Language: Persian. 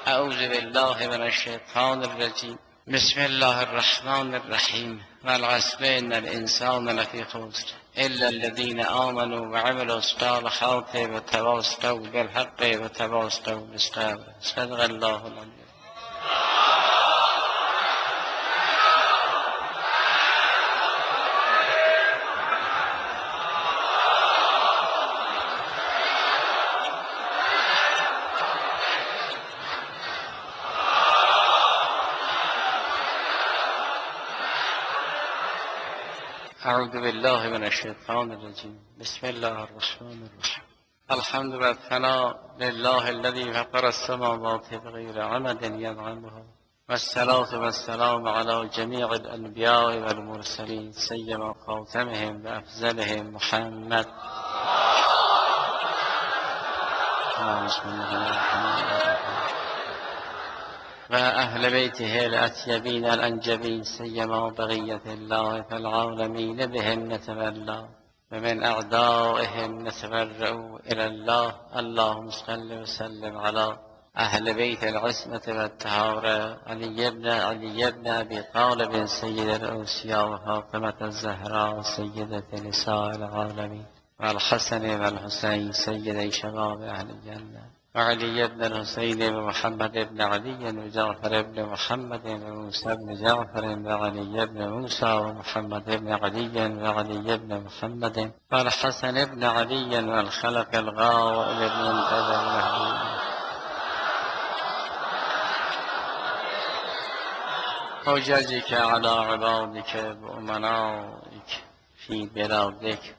اعوذ بالله من الشیطان الرجیم. بسم الله الرحمن الرحیم. والعصر ان الانسان لفی خسر الا الذین آمنوا وعملوا الصالحات وتواصوا بالحق وتواصوا بالصبر. صدق الله العظیم. اعوذ بالله من الشیطان الرجیم. بسم الله الرحمن الرحیم. الحمد والثناء لله الذي فطر السماوات بغير عمد ينعمها والصلاة والسلام على جميع الأنبياء والمرسلين سيما خاتمهم وأفضلهم محمد وأهل بيته الأطيبين الأنجبين سيما بقية الله في العالمين بهم نتولى ومن أعدائهم نتبرأ إلى الله. اللهم صل وسلم على أهل بيت العصمة والطهارة علي بن أبي طالب سيد الأوصياء وفاطمة الزهراء سيدة نساء العالمين والحسن والحسين سيدي شباب أهل الجنة وعلي بن الحسين ومحمد بن علي وجعفر بن محمد وموسى بن جعفر وعلي بن موسى ومحمد بن علي وعلي بن محمد والحسن بن علي والخلق الغائب المنتظر المهدي. حججك على عبادك وأمنائك في بلادك